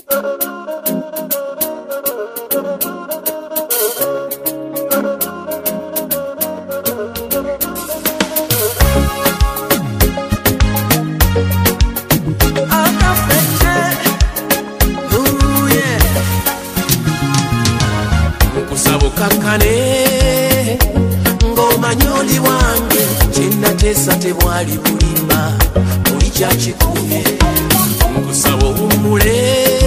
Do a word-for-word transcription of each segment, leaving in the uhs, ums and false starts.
kakane ng'omanyoli wange kyennateesa tebwali bulimba buli kyakikuumye nkusaba owummule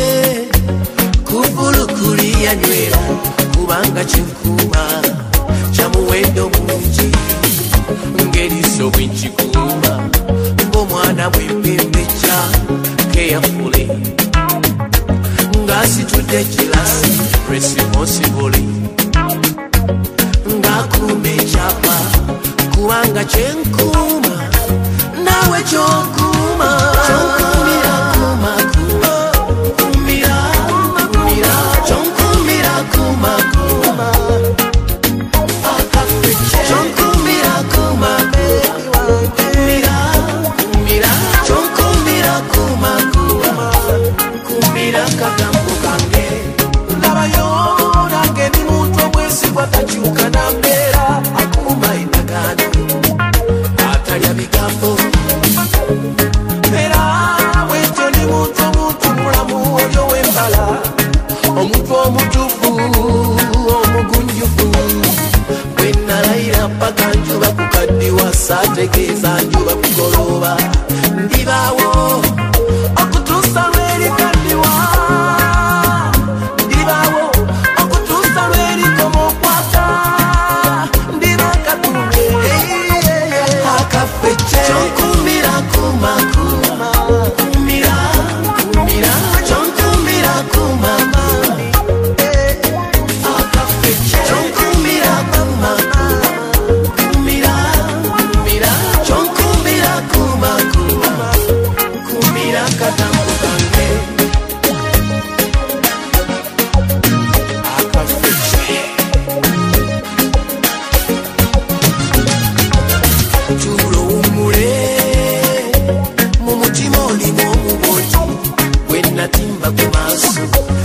kuvulukuli yanywera kubanga kyenkuuma kya muwendo mungi ng'eriiso bwe nkikuuma ng'omwana bwempembejja carefully ng'asitudde kilasi responsibly ng'akuuma ekyapa kubanga kyenkuuma nawe ky'okuuma ky'onkuumira kuuma kuuma kuumira kuumira ky'onkuumira kuuma kuuma ky'onkuumira kuuma kuumira kuumira ky'onkuumira kuuma kuuma kuumira kagambo kange ndabayo nange ni muntu obwesigwa takyuka na mbeera akuuma endagaano atalya bigambo era bwekyo ni muntu omuntu mulamu olyo w'embala omuntu omutuufu omugunjufu bwe nalayira mpaka njuba kukaddiwa saategeeza njuba kugolooba ndibaawo okutuusa lwerikaddiwa ndibaawo okutuusa lwerikoma okwata ndiba katumye akafece kyonkuumira kuuma kuuma kuumira kuumira kyonkuumira kuuma akafece kyonkuumira kuuma kuumira kuumira kyonkuumira kuuma kuuma kuumira katambo kange akafece tulo umule mu mutima olimu omuboti bwe natimba ku maaso